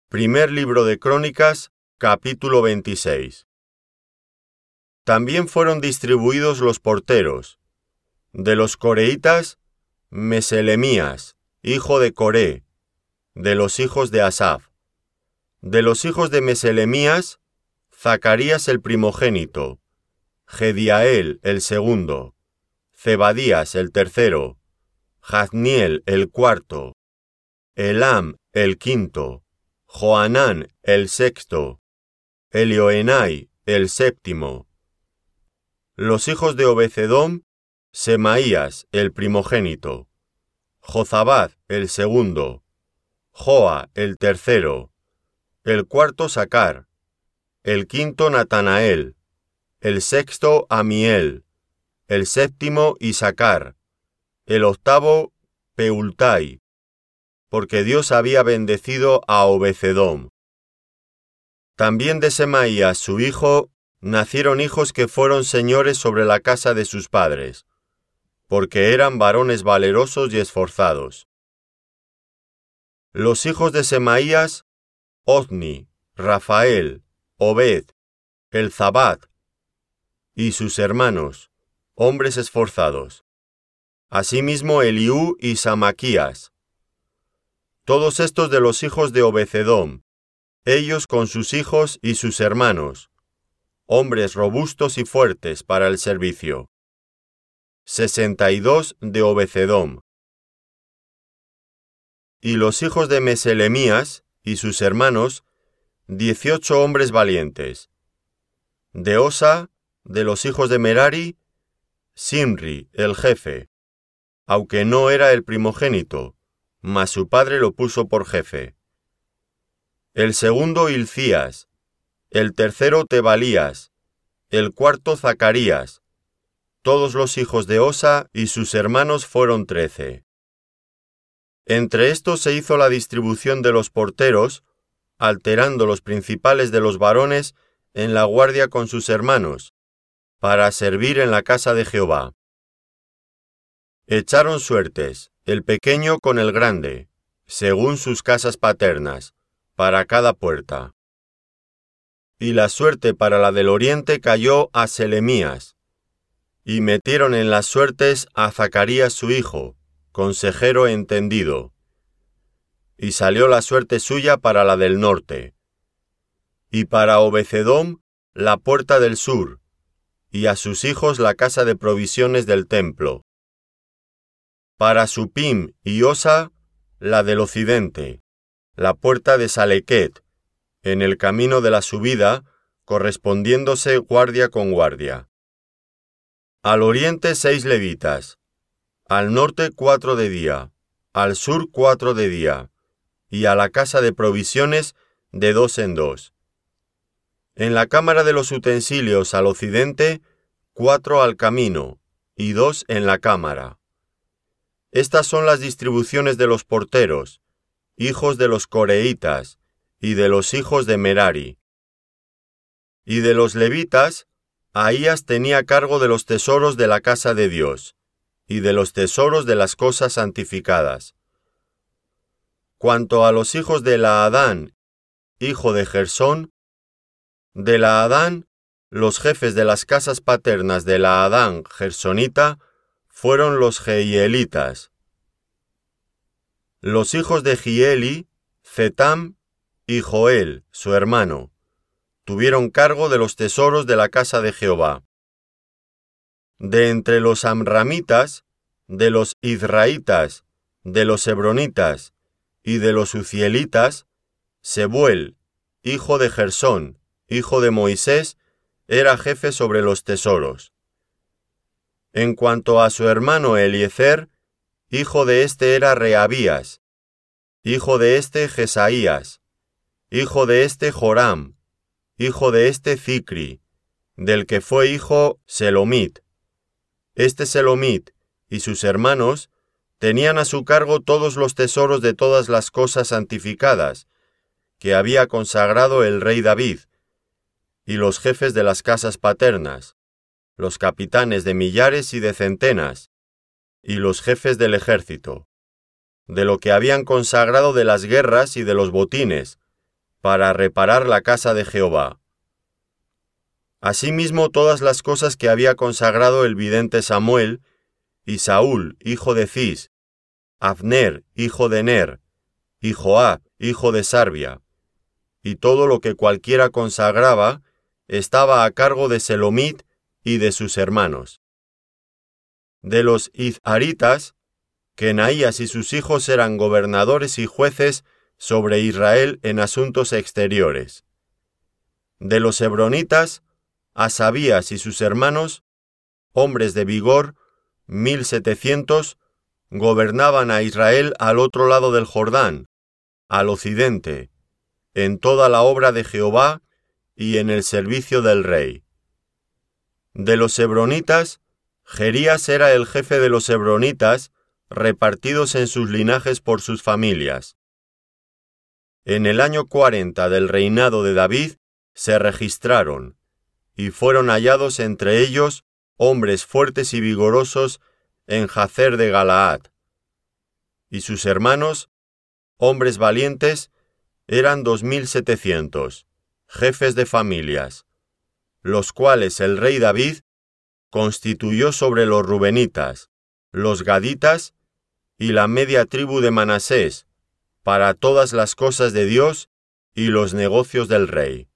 Primer libro de Crónicas, capítulo 26. También fueron distribuidos los porteros. De los coreitas, Meselemías, hijo de Coré, de los hijos de Asaf. De los hijos de Meselemías, Zacarías el primogénito, Jediael el segundo, Zebadías el tercero, Jazniel el cuarto, Elam el quinto, Johanán el sexto, Elioenai el séptimo. Los hijos de Obed-edom, Semaías el primogénito, Jozabad el segundo, Joa el tercero, el cuarto Sacar, el quinto Natanael, el sexto Amiel, el séptimo Isacar, el octavo Peultai, porque Dios había bendecido a Obed-edom. También de Semaías su hijo nacieron hijos que fueron señores sobre la casa de sus padres, porque eran varones valerosos y esforzados. Los hijos de Semaías, Ozni, Rafael, Obed, Elzabad, y sus hermanos, hombres esforzados. Asimismo Eliú y Samaquías. Todos estos de los hijos de Obed-edom, ellos con sus hijos y sus hermanos, hombres robustos y fuertes para el servicio. 62 de Obed-edom. Y los hijos de Meselemías y sus hermanos, 18 hombres valientes. De Osa, de los hijos de Merari, Simri, el jefe, aunque no era el primogénito, mas su padre lo puso por jefe. El segundo Hilcías, el tercero Tebalías, el cuarto Zacarías. Todos los hijos de Osa y sus hermanos fueron 13. Entre estos se hizo la distribución de los porteros, alterando los principales de los varones en la guardia con sus hermanos, para servir en la casa de Jehová. Echaron suertes, el pequeño con el grande, según sus casas paternas, para cada puerta. Y la suerte para la del oriente cayó a Selemías, y metieron en las suertes a Zacarías su hijo, consejero entendido. Y salió la suerte suya para la del norte. Y para Obed-edom la puerta del sur, y a sus hijos la casa de provisiones del templo. Para Supim y Osa la del occidente, la puerta de Salequet, en el camino de la subida, correspondiéndose guardia con guardia. Al oriente 6 levitas, al norte 4 de día, al sur 4 de día, y a la casa de provisiones de 2 en 2. En la cámara de los utensilios al occidente, 4 al camino, y 2 en la cámara. Estas son las distribuciones de los porteros, hijos de los coreitas, y de los hijos de Merari. Y de los levitas, Ahías tenía cargo de los tesoros de la casa de Dios, y de los tesoros de las cosas santificadas. Cuanto a los hijos de Laadán, hijo de Gersón, de Laadán, los jefes de las casas paternas de Laadán gersonita fueron los Jehielitas. Los hijos de Gieli, Zetam y Joel, su hermano, tuvieron cargo de los tesoros de la casa de Jehová. De entre los amramitas, de los izraitas, de los hebronitas y de los uzielitas, Sebuel, hijo de Gersón, hijo de Moisés, era jefe sobre los tesoros. En cuanto a su hermano Eliezer, hijo de este era Rehabías, hijo de este Jesaías, hijo de este Joram, hijo de este Zicri, del que fue hijo Selomit. Este Selomit y sus hermanos tenían a su cargo todos los tesoros de todas las cosas santificadas que había consagrado el rey David, y los jefes de las casas paternas, los capitanes de millares y de centenas, y los jefes del ejército, de lo que habían consagrado de las guerras y de los botines, para reparar la casa de Jehová. Asimismo todas las cosas que había consagrado el vidente Samuel, y Saúl, hijo de Cis, Abner, hijo de Ner, y Joab, hijo de Sarbia, y todo lo que cualquiera consagraba, estaba a cargo de Selomit y de sus hermanos. De los izharitas, Kenaías y sus hijos eran gobernadores y jueces sobre Israel en asuntos exteriores. De los hebronitas, Asabías y sus hermanos, hombres de vigor, 1700, gobernaban a Israel al otro lado del Jordán, al occidente, en toda la obra de Jehová y en el servicio del rey. De los hebronitas, Jerías era el jefe de los hebronitas, repartidos en sus linajes por sus familias. En el año 40 del reinado de David se registraron, y fueron hallados entre ellos hombres fuertes y vigorosos en Jazer de Galaad. Y sus hermanos, hombres valientes, eran 2700, jefes de familias, los cuales el rey David constituyó sobre los rubenitas, los gaditas y la media tribu de Manasés, para todas las cosas de Dios y los negocios del rey.